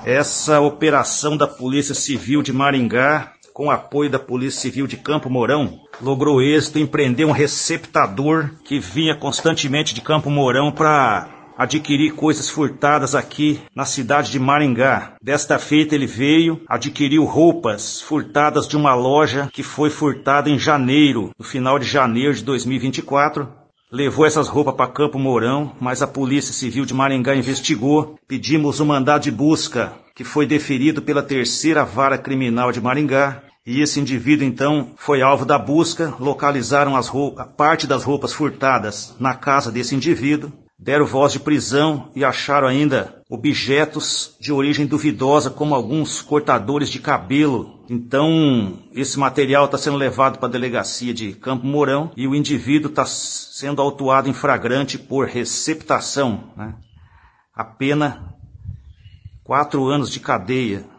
Essa operação da Polícia Civil de Maringá, com apoio da Polícia Civil de Campo Mourão, logrou êxito em prender um receptador que vinha constantemente de Campo Mourão para adquirir coisas furtadas aqui na cidade de Maringá. Desta feita ele veio, adquiriu roupas furtadas de uma loja que foi furtada em janeiro, no final de janeiro de 2024. Levou essas roupas para Campo Mourão, mas a Polícia Civil de Maringá investigou. Pedimos um mandado de busca, que foi deferido pela 3ª Vara Criminal de Maringá. E esse indivíduo, então, foi alvo da busca. Localizaram parte das roupas furtadas na casa desse indivíduo. Deram voz de prisão e acharam ainda objetos de origem duvidosa, como alguns cortadores de cabelo. Então, esse material está sendo levado para a delegacia de Campo Mourão e o indivíduo está sendo autuado em flagrante por receptação, né? A pena 4 anos de cadeia.